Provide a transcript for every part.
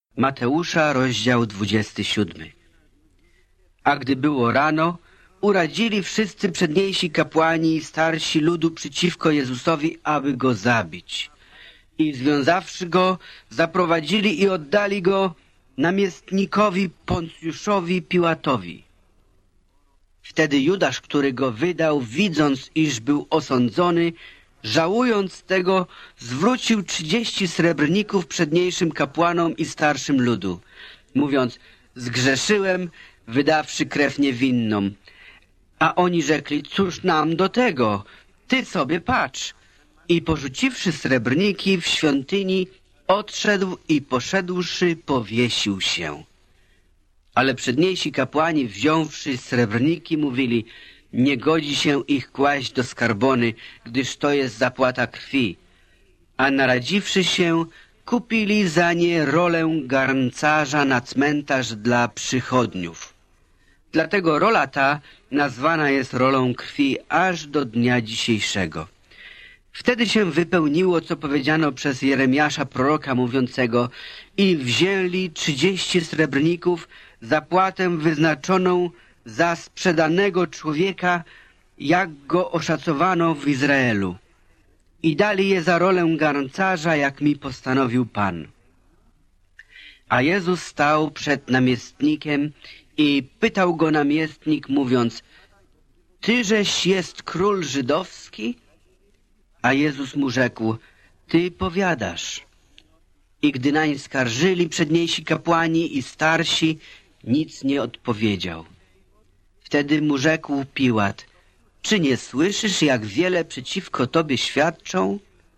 Mateusza, rozdział 27. A gdy było rano, uradzili wszyscy przedniejsi kapłani i starsi ludu przeciwko Jezusowi, aby go zabić. I związawszy go, zaprowadzili i oddali go namiestnikowi Poncjuszowi Piłatowi. Wtedy Judasz, który go wydał, widząc, iż był osądzony, żałując tego, zwrócił 30 srebrników przedniejszym kapłanom i starszym ludu, mówiąc: zgrzeszyłem, wydawszy krew niewinną. A oni rzekli: cóż nam do tego? Ty sobie patrz. I porzuciwszy srebrniki w świątyni, odszedł i poszedłszy, powiesił się. Ale przedniejsi kapłani, wziąwszy srebrniki, mówili: nie godzi się ich kłaść do skarbony, gdyż to jest zapłata krwi. A naradziwszy się, kupili za nie rolę garncarza na cmentarz dla przychodniów. Dlatego rola ta nazwana jest rolą krwi aż do dnia dzisiejszego. Wtedy się wypełniło, co powiedziano przez Jeremiasza proroka mówiącego: i wzięli 30 srebrników, zapłatę wyznaczoną za sprzedanego człowieka, jak go oszacowano w Izraelu. I dali je za rolę garncarza, jak mi postanowił Pan. A Jezus stał przed namiestnikiem i pytał go namiestnik, mówiąc: tyżeś jest król żydowski? A Jezus mu rzekł: ty powiadasz. I gdy nań skarżyli przedniejsi kapłani i starsi, nic nie odpowiedział. Wtedy mu rzekł Piłat: czy nie słyszysz, jak wiele przeciwko tobie świadczą?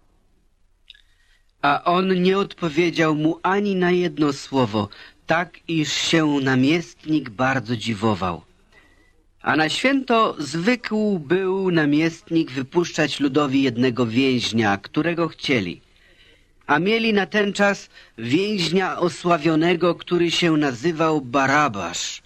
A on nie odpowiedział mu ani na jedno słowo, tak iż się namiestnik bardzo dziwował. A na święto zwykł był namiestnik wypuszczać ludowi jednego więźnia, którego chcieli. A mieli na ten czas więźnia osławionego, który się nazywał Barabasz.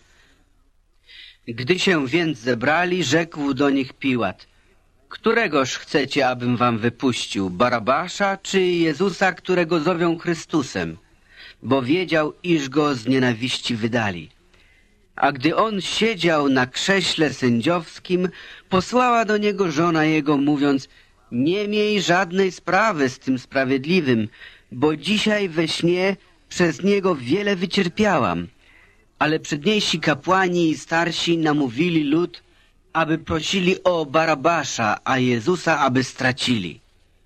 Gdy się więc zebrali, rzekł do nich Piłat: któregoż chcecie, abym wam wypuścił, Barabasza czy Jezusa, którego zowią Chrystusem? Bo wiedział, iż go z nienawiści wydali. A gdy on siedział na krześle sędziowskim, posłała do niego żona jego, mówiąc: nie miej żadnej sprawy z tym sprawiedliwym, bo dzisiaj we śnie przez niego wiele wycierpiałam. Ale przedniejsi kapłani i starsi namówili lud, aby prosili o Barabasza, a Jezusa aby stracili.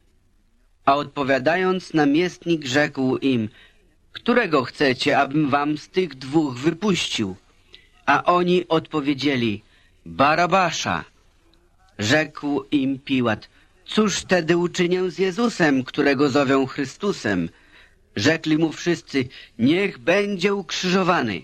A odpowiadając, namiestnik rzekł im: którego chcecie, abym wam z tych dwóch wypuścił? A oni odpowiedzieli: Barabasza. Rzekł im Piłat: cóż tedy uczynię z Jezusem, którego zowią Chrystusem? Rzekli mu wszyscy: niech będzie ukrzyżowany.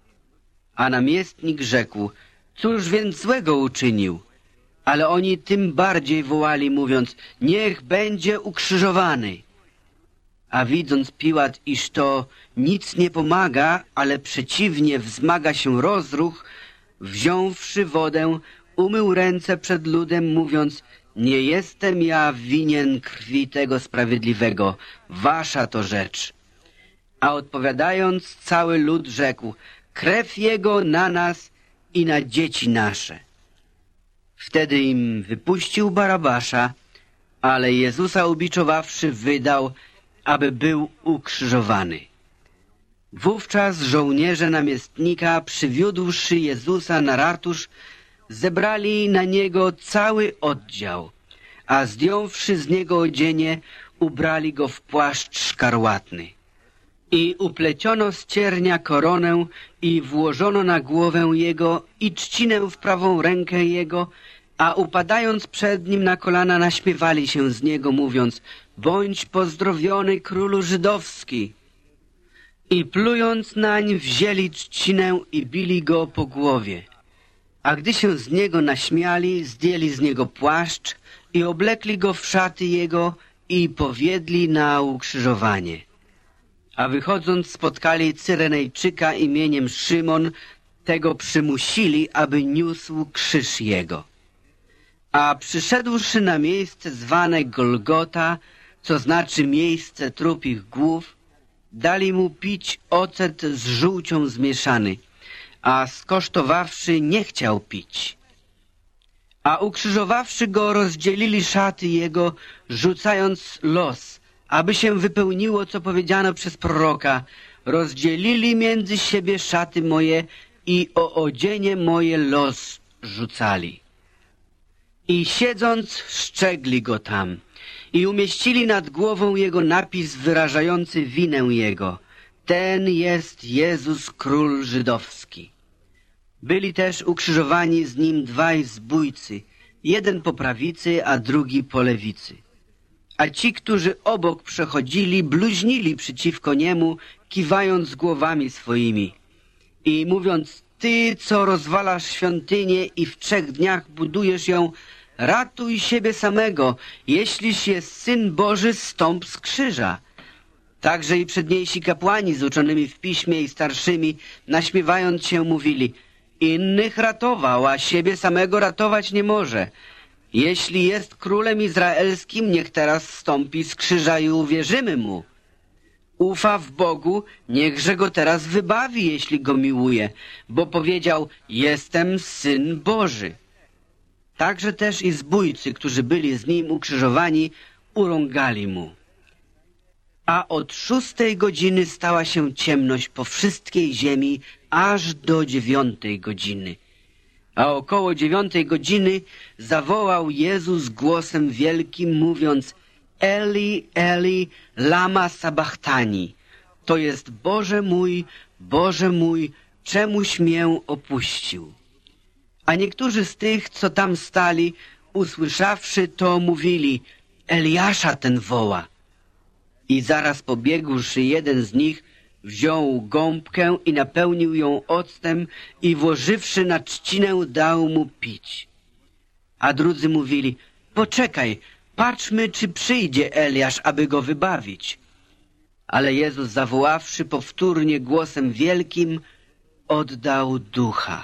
A namiestnik rzekł: cóż więc złego uczynił? Ale oni tym bardziej wołali, mówiąc: niech będzie ukrzyżowany. A widząc Piłat, iż to nic nie pomaga, ale przeciwnie wzmaga się rozruch, wziąwszy wodę, umył ręce przed ludem, mówiąc: nie jestem ja winien krwi tego sprawiedliwego, wasza to rzecz. A odpowiadając, cały lud rzekł: krew jego na nas i na dzieci nasze. Wtedy im wypuścił Barabasza, ale Jezusa ubiczowawszy wydał, aby był ukrzyżowany. Wówczas żołnierze namiestnika, przywiódłszy Jezusa na ratusz, zebrali na niego cały oddział, a zdjąwszy z niego odzienie, ubrali go w płaszcz szkarłatny. I upleciono z ciernia koronę i włożono na głowę jego i trzcinę w prawą rękę jego, a upadając przed nim na kolana naśmiewali się z niego, mówiąc: bądź pozdrowiony, królu żydowski. I plując nań, wzięli trzcinę i bili go po głowie. A gdy się z niego naśmiali, zdjęli z niego płaszcz i oblekli go w szaty jego i powiedzieli na ukrzyżowanie. A wychodząc spotkali Cyrenejczyka imieniem Szymon, tego przymusili, aby niósł krzyż jego. A przyszedłszy na miejsce zwane Golgota, co znaczy miejsce trupich głów, Dali mu pić ocet z żółcią zmieszany, a skosztowawszy nie chciał pić. A ukrzyżowawszy go, rozdzielili szaty jego, rzucając los, aby się wypełniło, co powiedziano przez proroka. Rozdzielili między siebie szaty moje i o odzienie moje los rzucali. I siedząc, szczegli go tam i umieścili nad głową jego napis wyrażający winę jego. Ten jest Jezus, król żydowski. Byli też ukrzyżowani z nim dwaj zbójcy, jeden po prawicy, a drugi po lewicy. A ci, którzy obok przechodzili, bluźnili przeciwko niemu, kiwając głowami swoimi i mówiąc: ty, co rozwalasz świątynię i w 3 dniach budujesz ją, ratuj siebie samego, jeśliś jest Syn Boży, zstąp z krzyża. Także i przedniejsi kapłani z uczonymi w piśmie i starszymi, naśmiewając się, mówili: innych ratował, a siebie samego ratować nie może. Jeśli jest królem izraelskim, niech teraz zstąpi z krzyża i uwierzymy mu. Ufa w Bogu, niechże go teraz wybawi, jeśli go miłuje, bo powiedział: jestem Syn Boży. Także też i zbójcy, którzy byli z nim ukrzyżowani, urągali mu. A od 6 godziny stała się ciemność po wszystkiej ziemi, aż do 9 godziny. A około 9 godziny zawołał Jezus głosem wielkim, mówiąc: Eli, Eli, lama sabachthani. To jest: Boże mój, czemuś mię opuścił. A niektórzy z tych, co tam stali, usłyszawszy to, mówili: Eliasza ten woła. I zaraz pobiegłszy, jeden z nich wziął gąbkę i napełnił ją octem i włożywszy na trzcinę, dał mu pić. A drudzy mówili: poczekaj, patrzmy, czy przyjdzie Eliasz, aby go wybawić. Ale Jezus, zawoławszy powtórnie głosem wielkim, oddał ducha.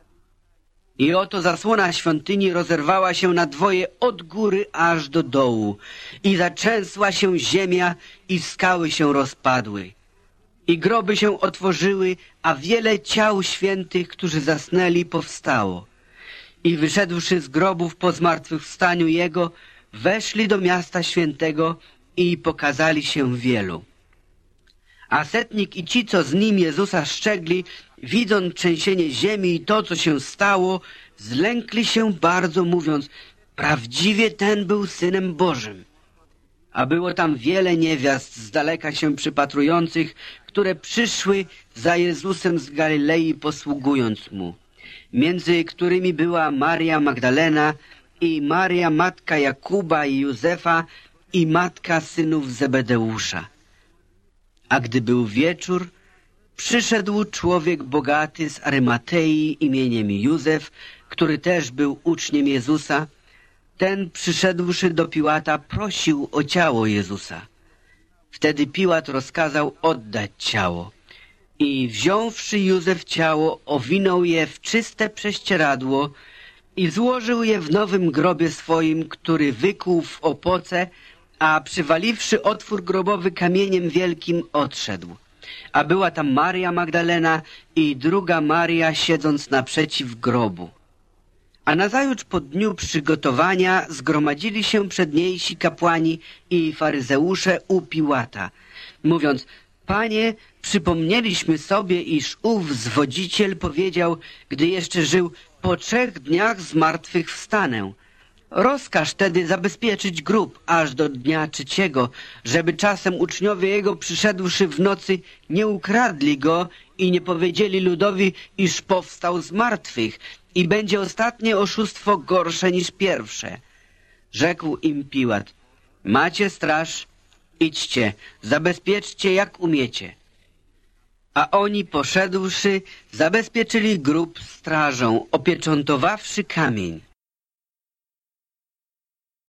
I oto zasłona świątyni rozerwała się na dwoje od góry aż do dołu i zatrzęsła się ziemia i skały się rozpadły. I groby się otworzyły, a wiele ciał świętych, którzy zasnęli, powstało. I wyszedłszy z grobów po zmartwychwstaniu Jego, weszli do miasta świętego i pokazali się wielu. A setnik i ci, co z nim Jezusa szczegli, widząc trzęsienie ziemi i to, co się stało, zlękli się bardzo, mówiąc: prawdziwie ten był Synem Bożym. A było tam wiele niewiast z daleka się przypatrujących, które przyszły za Jezusem z Galilei, posługując Mu, między którymi była Maria Magdalena i Maria, matka Jakuba i Józefa, i matka synów Zebedeusza. A gdy był wieczór, przyszedł człowiek bogaty z Arymatei imieniem Józef, który też był uczniem Jezusa. Ten, przyszedłszy do Piłata, prosił o ciało Jezusa. Wtedy Piłat rozkazał oddać ciało. I wziąwszy Józef ciało, owinął je w czyste prześcieradło i złożył je w nowym grobie swoim, który wykuł w opoce, a przywaliwszy otwór grobowy kamieniem wielkim, odszedł. A była tam Maria Magdalena i druga Maria, siedząc naprzeciw grobu. A nazajutrz po dniu przygotowania zgromadzili się przedniejsi kapłani i faryzeusze u Piłata, mówiąc: Panie, przypomnieliśmy sobie, iż ów zwodziciel powiedział, gdy jeszcze żył: po 3 dniach z martwych wstanę. Rozkaż tedy zabezpieczyć grób aż do dnia 3, żeby czasem uczniowie jego, przyszedłszy w nocy, nie ukradli go i nie powiedzieli ludowi, iż powstał z martwych, i będzie ostatnie oszustwo gorsze niż pierwsze. Rzekł im Piłat: macie straż, idźcie, zabezpieczcie jak umiecie. A oni, poszedłszy, zabezpieczyli grób strażą, opieczętowawszy kamień.